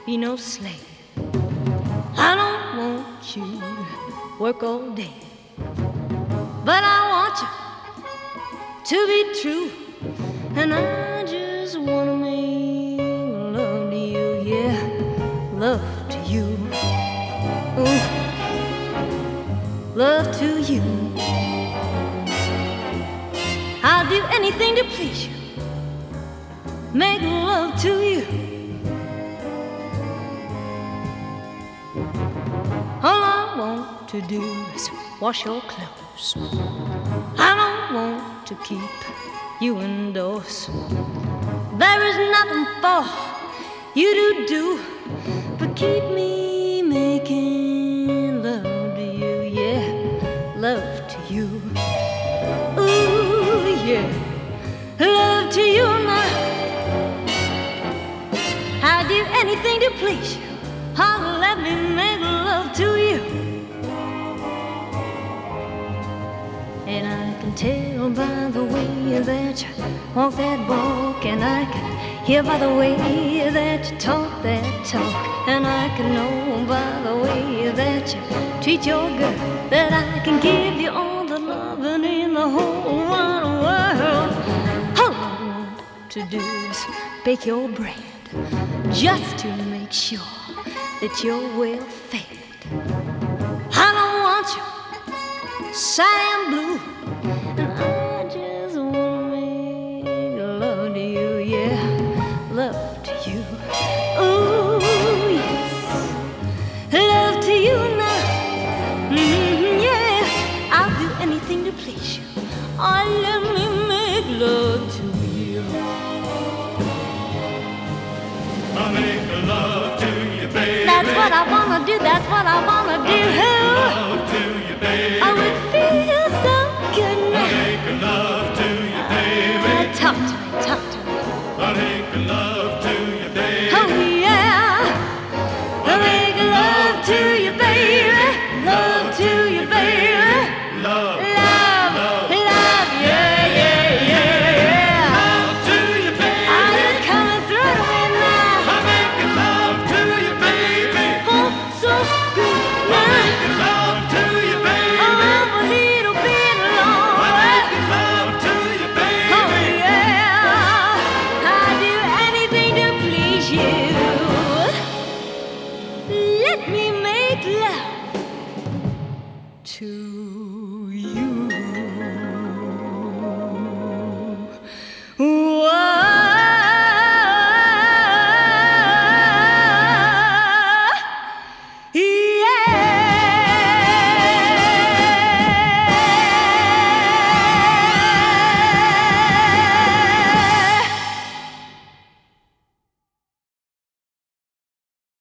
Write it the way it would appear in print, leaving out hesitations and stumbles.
be no slave. I don't want you to work all day, but I want you to be true. And I just wanna make love to you, yeah, love to you. Ooh, love to you. I'll do anything to please you, make love to you. All I want to do is wash your clothes. I don't want to keep you indoors. There is nothing for you to do but keep me making love to you, yeah, love to you. Ooh, yeah, love to you now. I'd do anything to please you. Oh, let me make love to you. And I can tell by the way that you walk that walk, and I can hear by the way that you talk that talk, and I can know by the way that you treat your girl that I can give you all the loving in the whole wide world. All I want to do is bake your bread just to make sure that you're well fed. I don't want you sad and blue, and I just wanna make love to you, yeah, love to you. Ooh, yes, love to you now. Yeah, I'll do anything to please you. Oh, let me make love to you. I'll make love to you, baby. That's what I wanna do, that's what I wanna do.